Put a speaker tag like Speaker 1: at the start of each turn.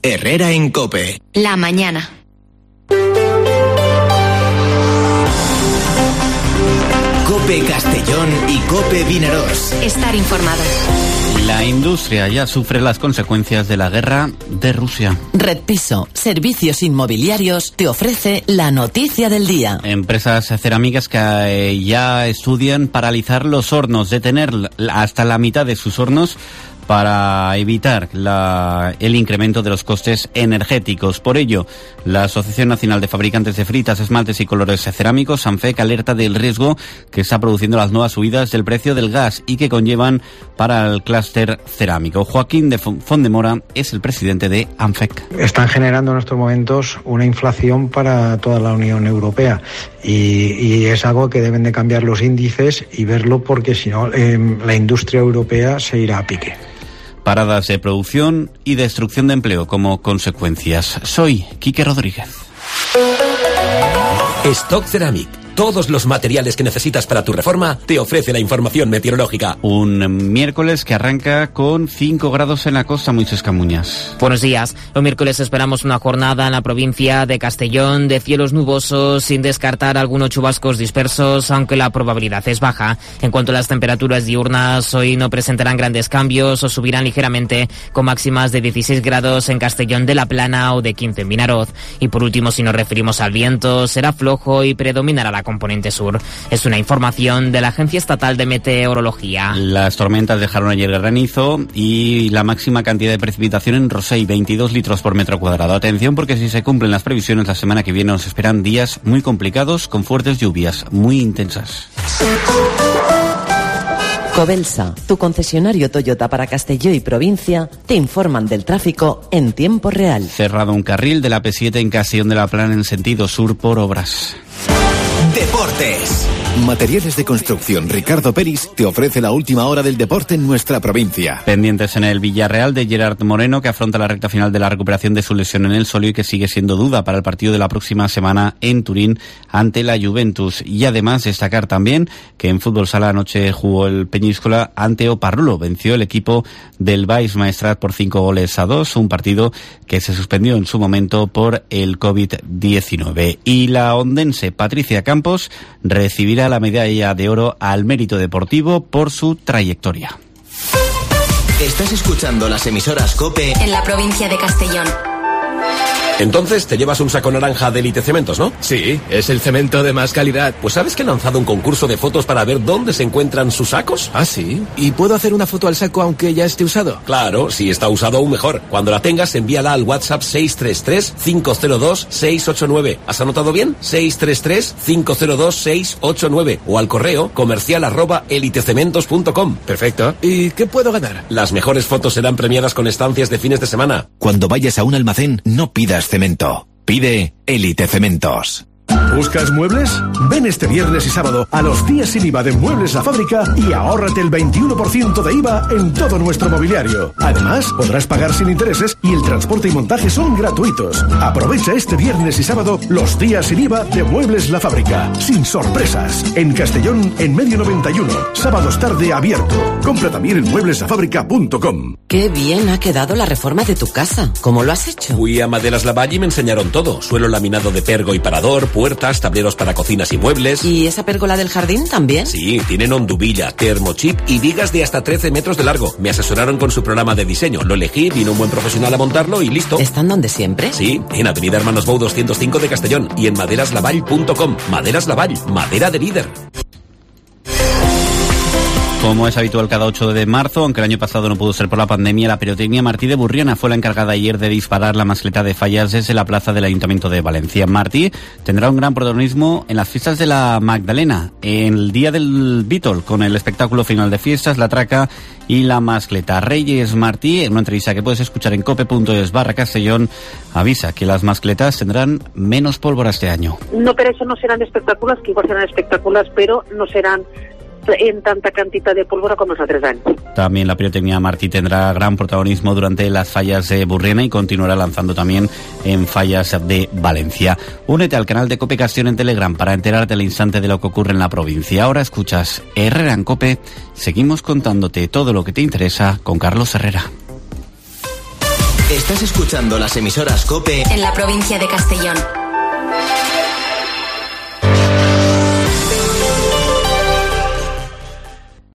Speaker 1: Herrera en COPE.
Speaker 2: La mañana.
Speaker 1: COPE Castellón y COPE Vinaròs.
Speaker 2: Estar informado.
Speaker 3: La industria ya sufre las consecuencias de la guerra de Rusia.
Speaker 4: Red Piso, servicios inmobiliarios, te ofrece la noticia del día.
Speaker 3: Empresas cerámicas que ya estudian paralizar los hornos, detener hasta la mitad de sus hornos para evitar el incremento de los costes energéticos. Por ello, la Asociación Nacional de Fabricantes de Fritas, Esmaltes y Colores Cerámicos, ANFEC, alerta del riesgo que está produciendo las nuevas subidas del precio del gas y que conllevan para el clúster cerámico. Joaquín de Fondemora es el presidente de ANFEC.
Speaker 5: Están generando en estos momentos una inflación para toda la Unión Europea y es algo que deben de cambiar los índices y verlo, porque si no la industria europea se irá a pique.
Speaker 3: Paradas de producción y destrucción de empleo como consecuencias. Soy Quique Rodríguez.
Speaker 6: Stock Ceramic. Todos los materiales que necesitas para tu reforma te ofrece la información meteorológica.
Speaker 3: Un miércoles que arranca con 5 grados en la costa, Moisés Camuñas.
Speaker 7: Buenos días. Los miércoles esperamos una jornada en la provincia de Castellón de cielos nubosos, sin descartar algunos chubascos dispersos, aunque la probabilidad es baja. En cuanto a las temperaturas diurnas, hoy no presentarán grandes cambios o subirán ligeramente, con máximas de 16 grados en Castellón de la Plana o de 15 en Vinaròs. Y por último, si nos referimos al viento, será flojo y predominará la componente sur. Es una información de la Agencia Estatal de Meteorología.
Speaker 3: Las tormentas dejaron ayer granizo y la máxima cantidad de precipitación en Rosell, 22 litros por metro cuadrado. Atención, porque si se cumplen las previsiones, la semana que viene nos esperan días muy complicados con fuertes lluvias muy intensas.
Speaker 4: Covelsa, tu concesionario Toyota para Castelló y provincia, te informan del tráfico en tiempo real.
Speaker 3: Cerrado un carril de la P7 en Castellón de la Plana en sentido sur por obras.
Speaker 1: Deportes. Materiales de construcción Ricardo Peris te ofrece la última hora del deporte en nuestra provincia.
Speaker 3: Pendientes en el Villarreal de Gerard Moreno, que afronta la recta final de la recuperación de su lesión en el solio y que sigue siendo duda para el partido de la próxima semana en Turín ante la Juventus. Y además destacar también que en fútbol sala anoche jugó el Peñíscola ante Oparrulo. Venció el equipo del Baix Maestrat por 5-2, un partido que se suspendió en su momento por el COVID-19. Y la ondense Patricia Campos recibirá la medalla de oro al mérito deportivo por su trayectoria.
Speaker 1: Estás escuchando las emisoras COPE
Speaker 2: en la provincia de Castellón.
Speaker 6: Entonces te llevas un saco naranja de Elite Cementos, ¿no?
Speaker 8: Sí, es el cemento de más calidad.
Speaker 6: Pues ¿sabes que han lanzado un concurso de fotos para ver dónde se encuentran sus sacos?
Speaker 8: ¿Ah, sí? ¿Y puedo hacer una foto al saco aunque ya esté usado?
Speaker 6: Claro, si está usado aún mejor. Cuando la tengas, envíala al WhatsApp 633-502-689. ¿Has anotado bien? 633-502-689. O al correo comercial@elitecementos.com.
Speaker 8: Perfecto. ¿Y qué puedo ganar?
Speaker 6: Las mejores fotos serán premiadas con estancias de fines de semana.
Speaker 1: Cuando vayas a un almacén, no pidas cemento. Pide Elite Cementos.
Speaker 9: ¿Buscas muebles? Ven este viernes y sábado a los días sin IVA de Muebles La Fábrica y ahórrate el 21% de IVA en todo nuestro mobiliario. Además, podrás pagar sin intereses y el transporte y montaje son gratuitos. Aprovecha este viernes y sábado los días sin IVA de Muebles La Fábrica. Sin sorpresas. En Castellón, en Medio 91. Sábados tarde abierto. Compra también en muebleslafábrica.com.
Speaker 4: Qué bien ha quedado la reforma de tu casa. ¿Cómo lo has hecho?
Speaker 6: Fui a Maderas Lavalle y me enseñaron todo. Suelo laminado de pergo y parador, puertas, tableros para cocinas y muebles.
Speaker 4: ¿Y esa pérgola del jardín también?
Speaker 6: Sí, tienen honduvilla, termochip y vigas de hasta 13 metros de largo. Me asesoraron con su programa de diseño. Lo elegí, vino un buen profesional a montarlo y listo.
Speaker 4: ¿Están donde siempre?
Speaker 6: Sí, en Avenida Hermanos Bou 205 de Castellón y en maderaslavall.com. Maderas Lavall, madera de líder.
Speaker 3: Como es habitual cada 8 de marzo, aunque el año pasado no pudo ser por la pandemia, la pirotecnia Martí de Burriana fue la encargada ayer de disparar la mascleta de fallas desde la plaza del Ayuntamiento de Valencia. Martí tendrá un gran protagonismo en las fiestas de la Magdalena, en el día del Vítol, con el espectáculo final de fiestas, la traca y la mascleta. Reyes Martí, en una entrevista que puedes escuchar en cope.es/Castellón, avisa que las mascletas tendrán menos pólvora este año.
Speaker 10: No, pero eso no serán espectáculos, que igual serán espectáculos, pero no serán en tanta cantidad de pólvora como los 3 años.
Speaker 3: También la pirotecnia Martí tendrá gran protagonismo durante las fallas de Burriana y continuará lanzando también en fallas de Valencia. Únete al canal de Cope Castellón en Telegram para enterarte al instante de lo que ocurre en la provincia. Ahora escuchas Herrera en Cope. Seguimos contándote todo lo que te interesa con Carlos Herrera.
Speaker 11: Estás escuchando las emisoras COPE
Speaker 2: en la provincia de Castellón.